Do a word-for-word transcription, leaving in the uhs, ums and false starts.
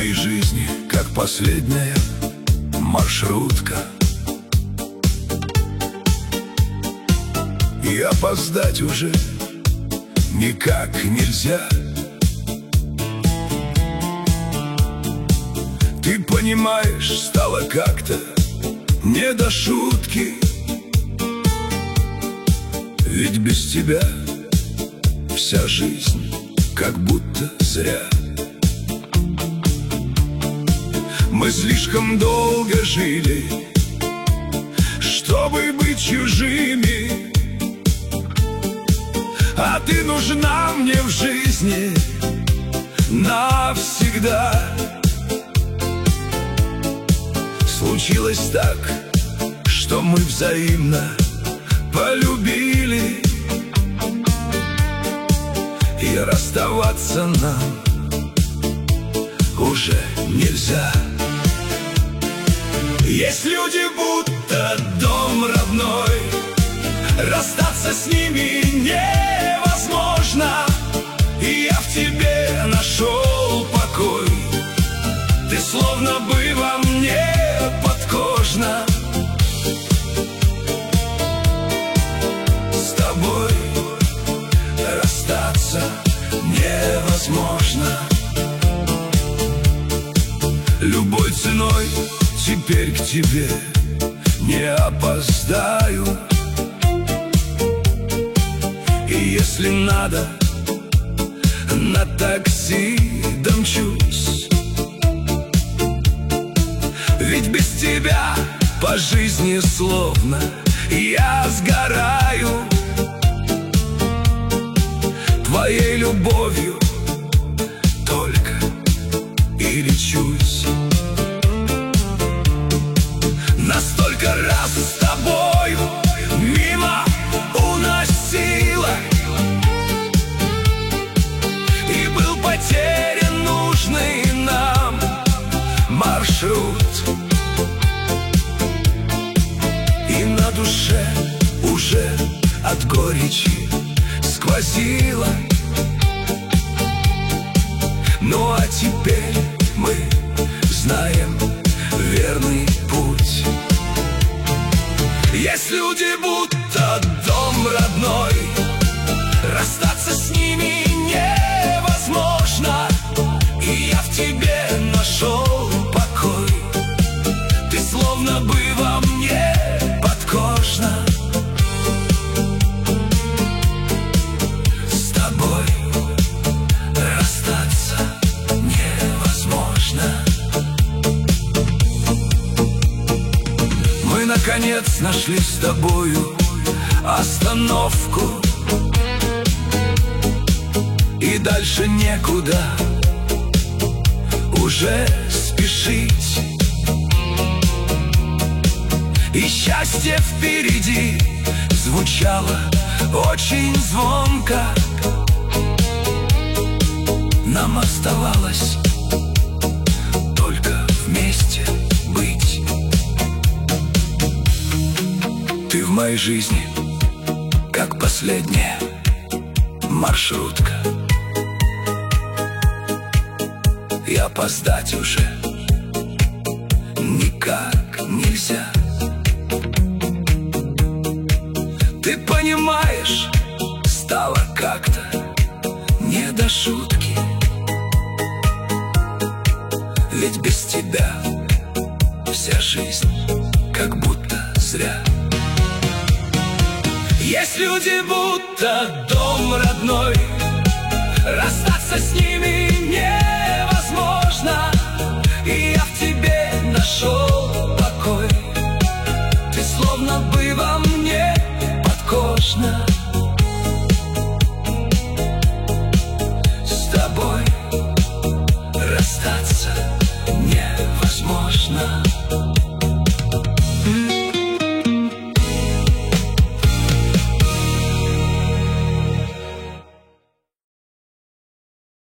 моей жизни как последняя маршрутка. И опоздать уже никак нельзя. Ты понимаешь, стало как-то не до шутки, ведь без тебя вся жизнь как будто зря. Мы слишком долго жили, чтобы быть чужими, а ты нужна мне в жизни навсегда. Случилось так, что мы взаимно полюбили, и расставаться нам уже нельзя. Есть люди, будто дом родной, расстаться с ними невозможно. И я в тебе нашел покой, ты словно бы во мне подкожна. С тобой расстаться невозможно. Любой ценой теперь к тебе не опоздаю, и если надо, на такси домчусь. Ведь без тебя по жизни словно я сгораю. Твоей любовью только и лечусь. Настолько раз с тобой мимо уносила, и был потерян нужный нам маршрут. И на душе уже от горечи сквозило. Ну а теперь мы знаем верный путь. Есть люди, будто дом родной, расстаться с ними невозможно. И я в тебе нашел покой, ты словно бы во мне подкожна. С тобой расстаться невозможно. Мы наконец нашли с тобою остановку, и дальше некуда уже спешить. И счастье впереди звучало очень звонко. Нам оставалось только вместе быть. Ты в моей жизни как последняя маршрутка, и опоздать уже никак нельзя. Ты понимаешь, стало как-то не до шутки, ведь без тебя вся жизнь как будто зря. Есть люди, будто дом родной, расстаться с ним